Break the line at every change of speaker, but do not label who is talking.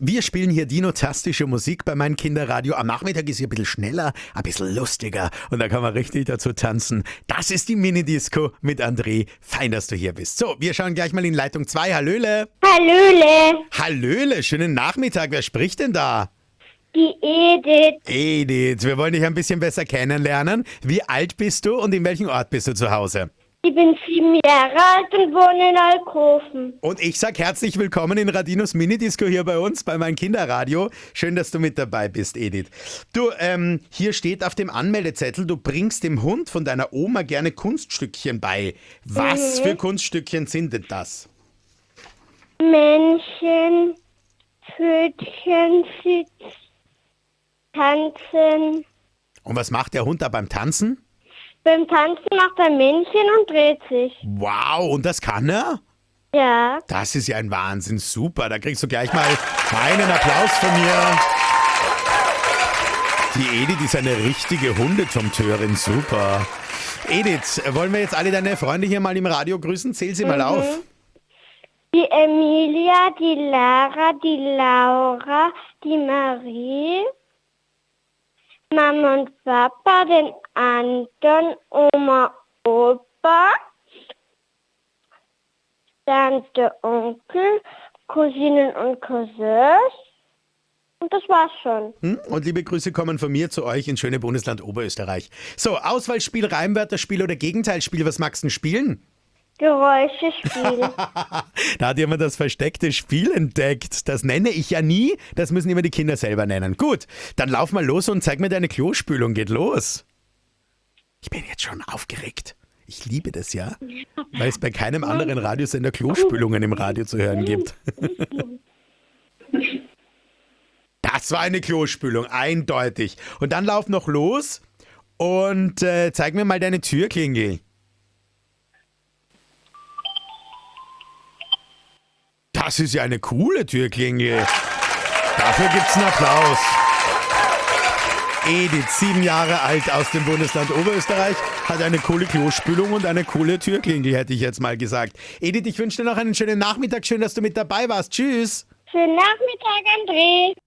Wir spielen hier dinotastische Musik bei meinem Kinderradio. Am Nachmittag ist sie ein bisschen schneller, ein bisschen lustiger und da kann man richtig dazu tanzen. Das ist die Mini-Disco mit André. Fein, dass du hier bist. So, wir schauen gleich mal in Leitung 2. Hallöle.
Hallöle,
Hallöle, schönen Nachmittag. Wer spricht denn da?
die Edith,
Edith, wir wollen dich ein bisschen besser kennenlernen. Wie alt bist du und in welchem Ort bist du zu Hause?
ich bin 7 Jahre alt und wohne in Alkoven.
Und ich sag herzlich willkommen in Radinos Minidisco hier bei uns, bei meinem Kinderradio. Schön, dass du mit dabei bist, Edith. Du, hier steht auf dem Anmeldezettel, du bringst dem Hund von deiner Oma gerne Kunststückchen bei. Was für Kunststückchen sind denn das?
Männchen, Pfötchen, Sitz, Tanzen.
Und was macht der Hund da beim Tanzen?
Beim Tanzen macht er Männchen und dreht sich.
Wow, und das kann er?
Ja,
Das ist ja ein Wahnsinn, super. Da kriegst du gleich mal einen Applaus von mir. Die Edith ist eine richtige Hundetomteurin, super. Edith, wollen wir jetzt alle deine Freunde hier mal im Radio grüßen? Zähl sie mal auf.
die Emilia, die Lara, die Laura, die Marie, Mama und Papa, den Anton, Oma, Opa, Tante, Onkel, Cousinen und Cousins. Und das war's schon.
Und liebe Grüße kommen von mir zu euch ins schöne Bundesland Oberösterreich. So, Auswahlspiel, Reimwörterspiel oder Gegenteilsspiel, was magst du denn spielen?
Geräusche spielen.
Da hat jemand das versteckte Spiel entdeckt. Das nenne ich ja nie, das müssen immer die Kinder selber nennen. Gut, dann lauf mal los und zeig mir deine Klospülung. Geht los. Ich bin jetzt schon aufgeregt. Ich liebe das ja, weil es bei keinem anderen Radiosender Klospülungen im Radio zu hören gibt. Das war eine Klospülung, eindeutig. Und dann lauf noch los und zeig mir mal deine Türklingel. Das ist ja eine coole Türklingel. Dafür gibt's einen Applaus. Edith, 7 Jahre alt aus dem Bundesland Oberösterreich, hat eine coole Klospülung und eine coole Türklingel, hätte ich jetzt mal gesagt. Edith, ich wünsche dir noch einen schönen Nachmittag. Schön, dass du mit dabei warst. Tschüss.
Schönen Nachmittag, André.